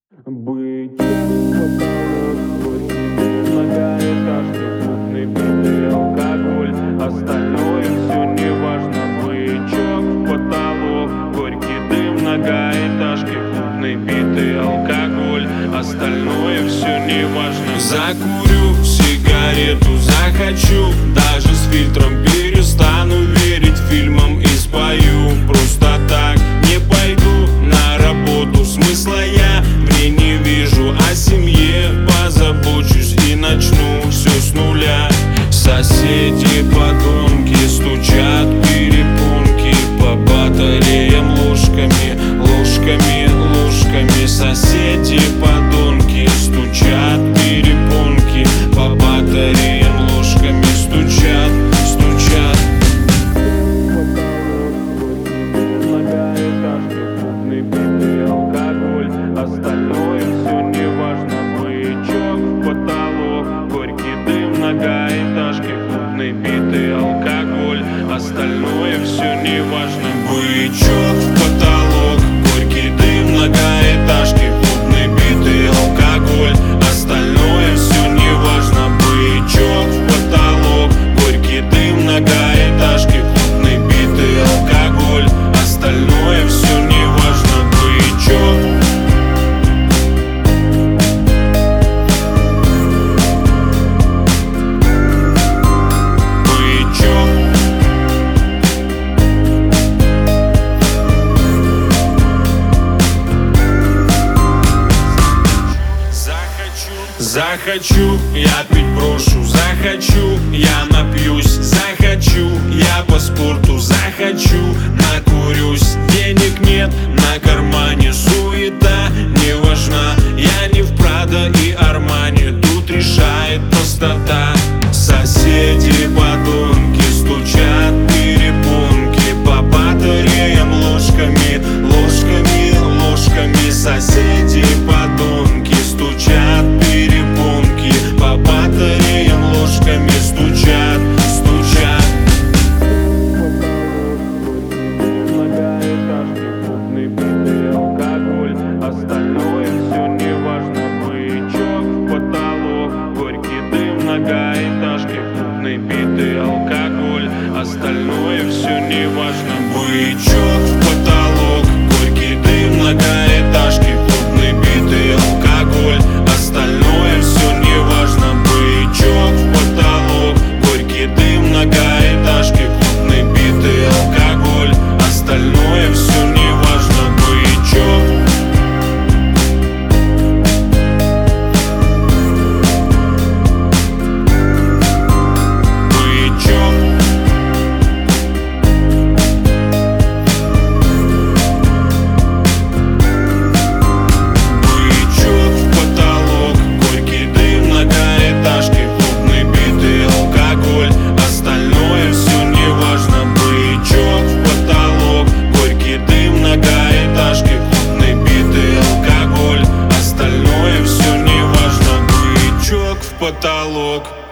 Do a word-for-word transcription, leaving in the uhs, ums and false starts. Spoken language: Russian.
Быть многоэтажки, крупный битый алкоголь, остальное все не важно. Бычок в потолок, горький дым многоэтажки, крупный битый алкоголь, остальное все не важно. Закурю сигарету, захочу, даже с фильтром перестану верить фильмам и спою. Просто так не пойду на работу, смысла я в ней не вижу. О семье позабочусь и начну все с нуля. Соседи подонки стучат перепонки по батареям ложками, ложками, ложками. Соседи подонки стучат перепонки по батареям ложками, стучат, стучат. Многоэтажки, крупный битый алкоголь, остальное все не важно. Бычок в потолок, горький дым многоэтажки, крупный битый алкоголь, остальное все не важно. Бычок в потолок, горький дым многоэтажки, клубный битый алкоголь, остальное все не важно. Бычок в потолок, горький дым многоэтажки, клубный битый алкоголь, остальное все не важно. Бычок. Захочу, я пить брошу, захочу, я напьюсь, захочу, я по спорту, захочу, накурюсь. Денег нет, на кармане суета не важна. Я не в Прада и Армани, тут решает простота. Соседи подонки стучат перепонки по батареям ложками, ложками, ложками. Соседи подонки стучат перепонки по батареям ложками, стучат, стучат. Многоэтажки, крупный битый алкоголь, остальное все не важно. Бычок в потолок, горький дым многоэтажки, крупный битый алкоголь, остальное все не важно. Бычок в потолок, горький дым многоэтажки, клубный битый алкоголь, остальное все не важно. Бычок в потолок, горький дым многоэтажки, клубный битый алкоголь, остальное все не важно. Бычок. Потолок.